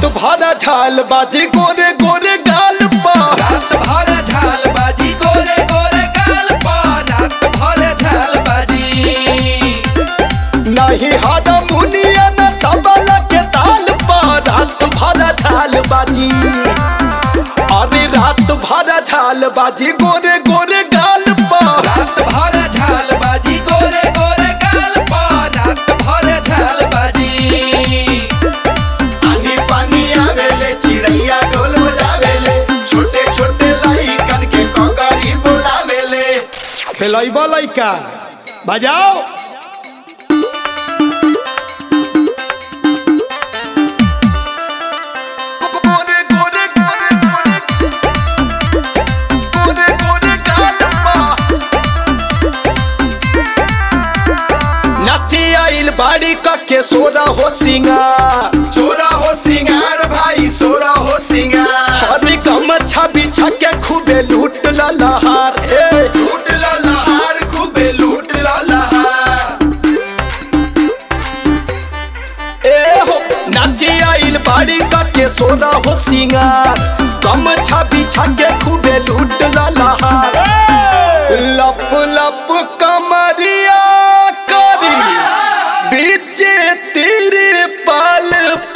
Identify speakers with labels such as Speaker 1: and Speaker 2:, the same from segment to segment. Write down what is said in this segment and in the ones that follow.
Speaker 1: रात भर झाल बाजी गोरे गोरे गाल पा
Speaker 2: रात भर झाल बाजी गोरे गोरे गाल पा रात भर झाल बाजी
Speaker 1: नहीं हादा मुनिया न तबला के ताल पा रात भर झाल बाजी अरे रात भर झाल बाजी गोरे गोरे गाल पा
Speaker 2: रात भर झाल बाजी गोरे गोरे गाल पा रात भर झाल बाजी
Speaker 3: आनी पानी आवेले चिड़ैया ढोल बजावेले छोटे छोटे लइकन के कोगरी बोलावेले
Speaker 1: खेलैबा लइका बजाओ गोरे गोरे गोरे गोरे गोरे गोरे गाल पा नाची आइल बाड़ी के सोरा हो सिंगार
Speaker 3: सोरा हो सिंगार भाई सोरा हो सिंगार
Speaker 1: हरी गमछा बिछा के खूबे लूट ललहार
Speaker 3: लूट ललहार खूबे लूट ललहार
Speaker 1: ए हो नाची आइल बाड़ी के सोरा हो सिंगार गमछा बिछा के खूबे लूट ललहार लप लप कमरिया करी बीचे तेरे पाल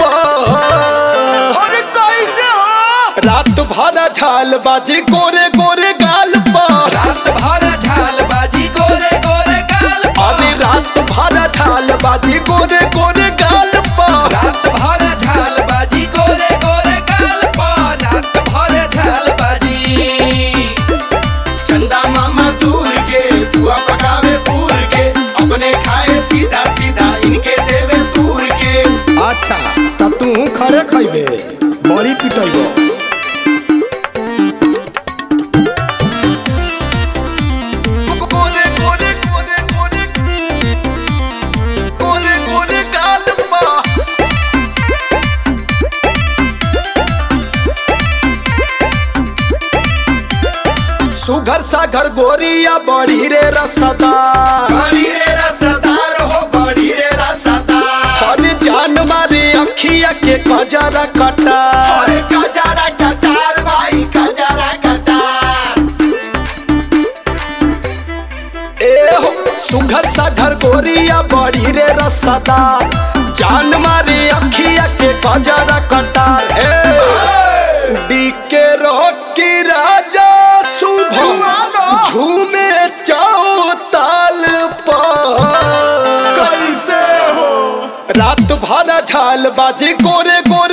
Speaker 1: पर कैसे हो रात भर झाल बाजी गोरे गोरे गाल पर
Speaker 2: रात भर झाल बाजी गोरे गोरे गाल पा
Speaker 1: अरे रात भर झाल बाजी गोरे गोरे गाल पर
Speaker 2: रात भर झाल बाजी गोरे गोरे गाल पा रात भर झाल बाजी
Speaker 3: चंदा मामा दूर के बुआ पकावे पूर के अपने खाए सीधा सीधा इनके देवे दूर के
Speaker 1: अच्छा तब तू खड़े खइबे बड़ी पिटैबो गोरे गोरे गोरे गोरे गोरे गोरे गाल पा सुघर सागर गोरिया बड़ी रे रसदार
Speaker 3: बड़ी रे रसदार हो बड़ी रे रसदार
Speaker 1: हर जान मारे अखिया के कजरा कटा
Speaker 3: अरे कजारा कटार भाई कजारा कटार
Speaker 1: ए हो सुघर सागर गोरिया बड़ी रे रसदार जान मारे अखिया के कजरा कटार डीके रोकी राजा शुभ झूमे चाओ ताल पर
Speaker 3: कैसे हो
Speaker 1: रात भर झाल बाजी गोरे गोरे